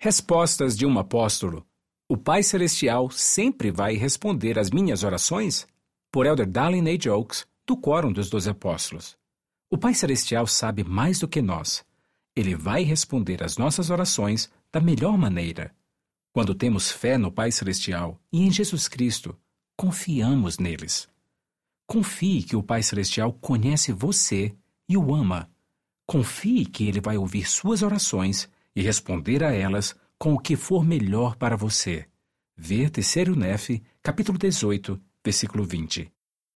Respostas de um apóstolo. O Pai Celestial sempre vai responder às minhas orações? Por Elder Darlene A. Jokes, do Quórum dos 12 Apóstolos. O Pai Celestial sabe mais do que nós. Ele vai responder às nossas orações da melhor maneira. Quando temos fé no Pai Celestial e em Jesus Cristo, confiamos neles. Confie que o Pai Celestial conhece você e o ama. Confie que Ele vai ouvir suas orações e responder a elas com o que for melhor para você. Vê 3º Nef, capítulo 18, versículo 20.